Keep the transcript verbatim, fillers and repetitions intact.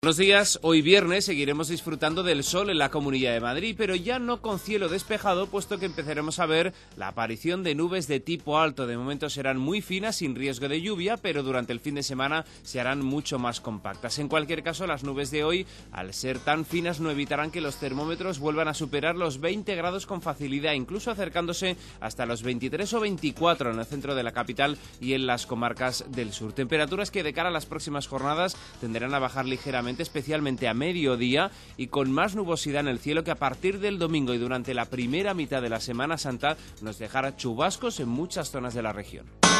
Buenos días, hoy viernes seguiremos disfrutando del sol en la Comunidad de Madrid, pero ya no con cielo despejado, puesto que empezaremos a ver la aparición de nubes de tipo alto. De momento serán muy finas, sin riesgo de lluvia, pero durante el fin de semana se harán mucho más compactas. En cualquier caso, las nubes de hoy, al ser tan finas, no evitarán que los termómetros vuelvan a superar los veinte grados con facilidad, incluso acercándose hasta los veintitrés o veinticuatro en el centro de la capital y en las comarcas del sur. Temperaturas que de cara a las próximas jornadas tenderán a bajar ligeramente, especialmente a mediodía, y con más nubosidad en el cielo, que a partir del domingo y durante la primera mitad de la Semana Santa nos dejará chubascos en muchas zonas de la región.